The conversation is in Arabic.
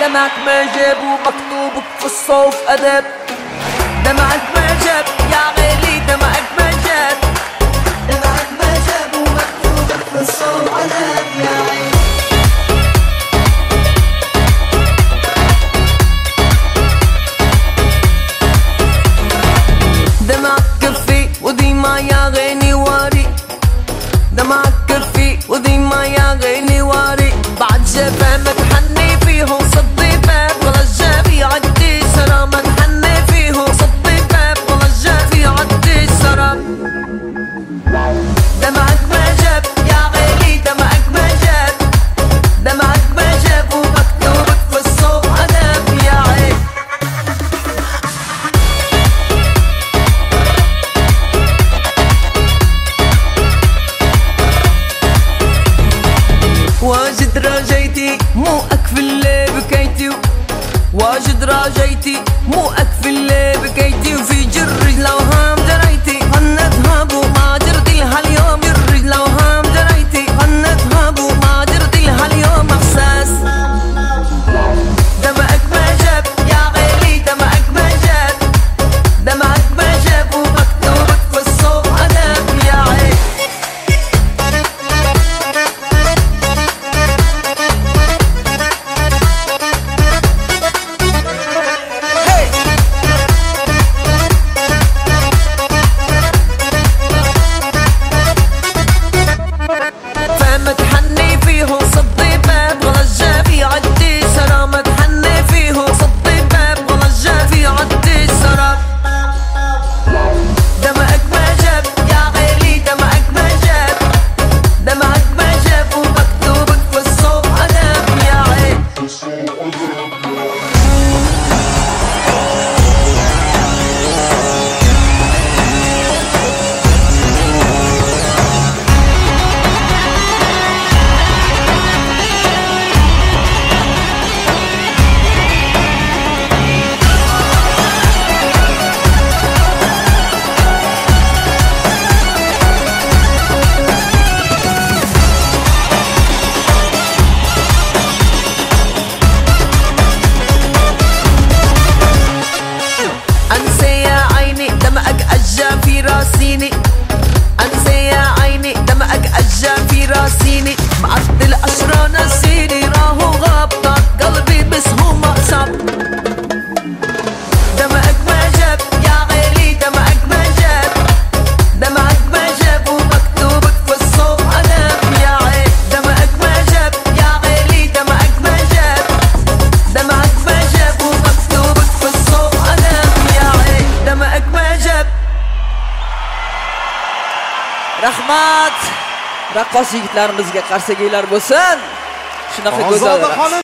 دمعك ما جاب ومكتوبك في الصوف أدب. دمعك ما جاب يا غالي دمعك ما جاب. دمعك ما جاب ومكتوبك في الصوف أدب يا عين. دمعك كفي وديما يا غني واري. دمعك كفي وديما يا غني واري. بعد جفا ما تحني فيهم صدي باب ولا الجافي عدي سرى. ما تحني فيهم صدي باب ولا الجافي عدي سرى. دمعك ما جاب يا غالي دمعك ما جاب. دمعك ما جاب ومكتوبك في الصوف أدب يا عين. واجد راجيتي مو أكفي اللي بكيتي. واجد راجيتي مو أكفي اللي بكيتي. وفي جرج لو هام جريتي هنذهب وما جرتي لها اليوم. جرج لو هام جريتي هنذهب وما جرتي لها اليوم إحساس. دمعك ما جاب يا غالي دمعك ما جاب. دمعك ما جاب ومكتوبك في الصوف أدب يا عين. فما تحني فيهم صدي باب ولا الجافي عدي سرى. ما تحني فيهم صدي باب ولا الجافي عدي سرى. دمعك ما جاب يا غالي دمعك ما جاب. دمعك ما جاب ومكتوبك في الصوف أدب يا عين. أنسى يا عيني دمعك أجا في راسيني. أنسى يا عيني دمعك أجا في راسيني. معدل أشرا نسيني راهو غابطات قلبي بس هو ما صاب. دمعك ما جاب يا غالي دمعك ما جاب. دمعك ما جاب ومكتوبك في الصوف أدب يا عين. دمعك ما جاب يا غالي دمعك ما جاب. دمعك ما جاب ومكتوبك في الصوف أدب يا عين. دمعك ما جاب. Rahmat. Raqqos yigitlarimizga qarshi kelinglar bo'lsin. Shunaqa go'zal.